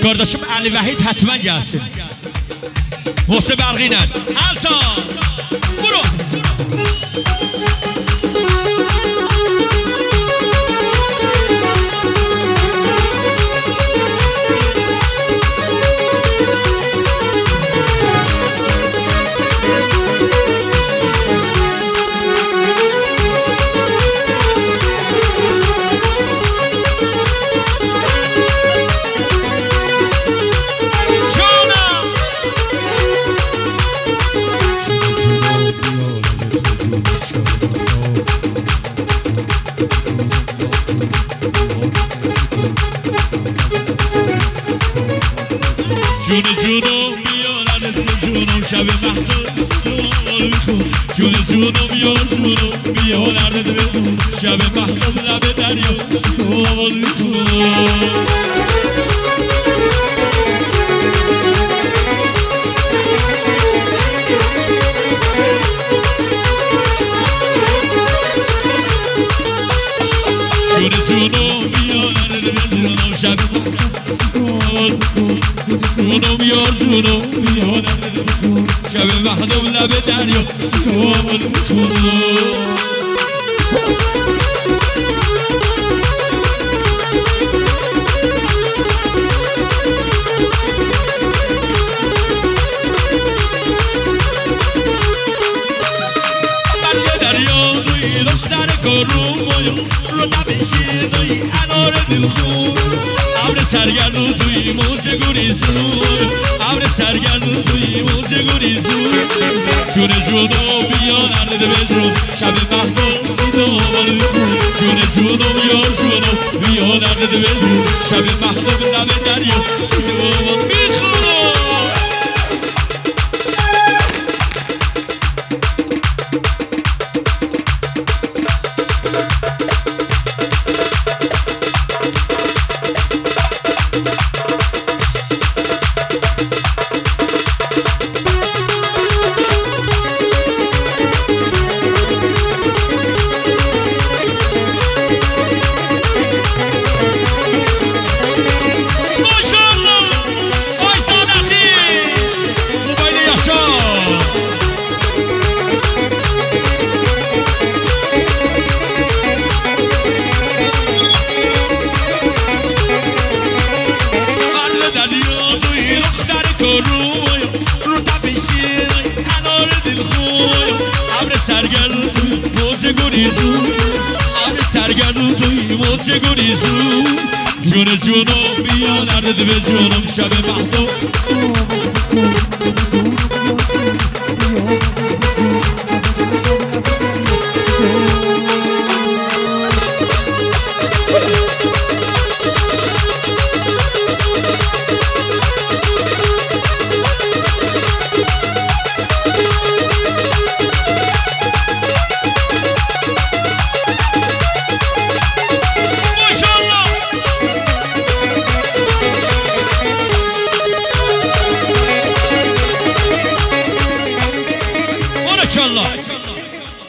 کارداشم علی وحید حتما gelsin. محسن برقینن التا برو. جونم بیارن جونم شب مخدوس دنبال میخون جونم بیارن شب مخدوم لب دریا دنبال میخون جونم بیارن جونم شب جونم یار جونم بیارم شب مخدوم لب دریا دنبال میکنم دریا دوی دختر گروم رو نبشی دوی انار دلخون ابر سرگردون توی موج گریزون ابر سرگردون توی موج گریزون جونم بیا نرده به جون شب مخدوم دنبال میکنم جونم یار جونم بیا نرده به جون شب مخدوم لب دریا دنبال میکنم سرگردون توی موج گریزون جونم بیا نرده به جونم شب مخدوم